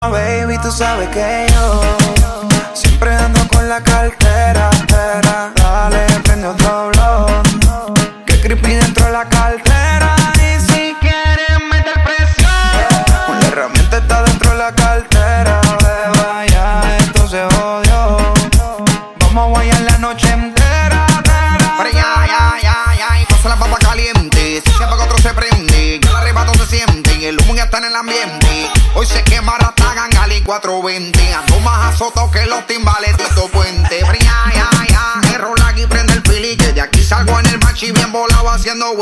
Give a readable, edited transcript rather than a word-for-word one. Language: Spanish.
Baby, tú sabes que yo siempre ando con la cartera. Dale, prende otro blog, que creepy dentro de la cartera. Y si quieres meter presión, una herramienta está dentro de la cartera. Beba, ya esto se jodió. Vamos a guayar la noche entera. Pero ya, y pasa la papa caliente. Si se apaga otro se prende, ya el arrebato se siente y el humo ya está en el ambiente. Hoy se quema Ratagan Ali 420. Ando más azotado que los timbales Tito Puente. Pero ya, error aquí prende el pili, que de aquí salgo en el machi bien volado haciendo